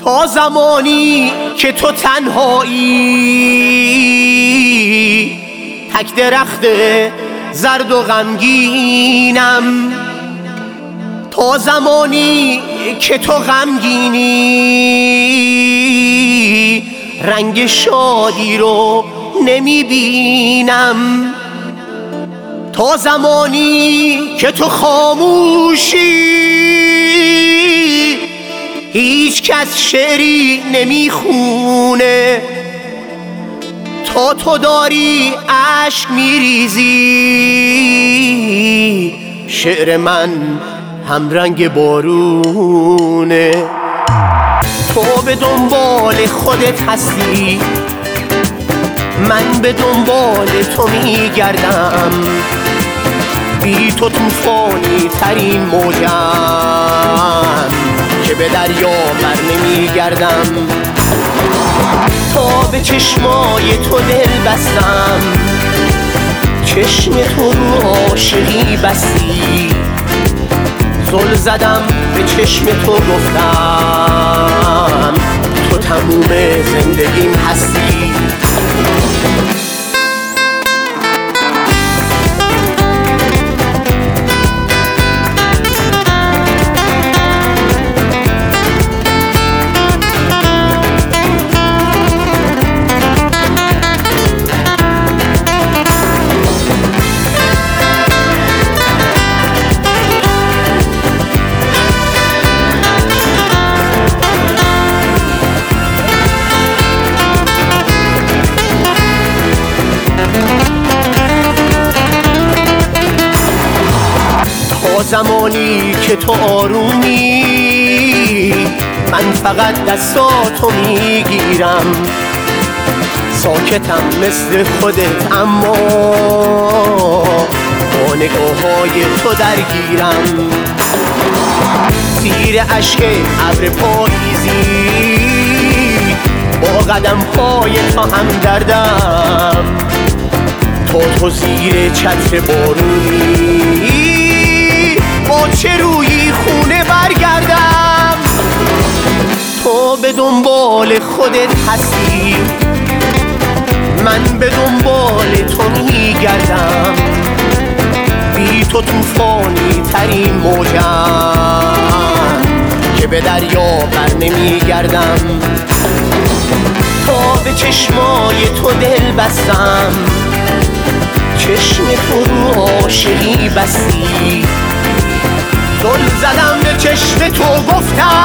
تا زمانی که تو تنهایی، تک درخت زرد و غمگینم. تا زمانی که تو غمگینی، رنگ شادی رو نمیبینم. تا زمانی که تو خاموشی، هیچ کس شعری نمیخونه. تا تو داری عشق میریزی، شعر من هم رنگ بارونه. تو به دنبال خودت هستی، من به دنبال تو میگردم. بی تو طوفانی ترین موجم که به دریا بر نمیگردم. تا به چشمای تو دل بستم، چشم تو رو عاشقی بستی. زل زدم به چشم تو گفتم، تو تموم زندگیم هستی. زمانی که تو آرومی، من فقط دستاتو میگیرم. ساکتم مثل خودت اما با نگاه‌های تو درگیرم. زیر اشک ابر پاییزی، با قدم‌های تو هم دردم. تو زیر چتر بارونی، با چه روی خونه برگردم. تو به دنبال خودت هستی، من به دنبال تو میگردم. بی تو طوفانی ترین موجم که به دریا بر نمیگردم. تا به چشمای تو دل بستم، چشم تو رو عاشقی بستی. زل زدم به چشم تو گفتم،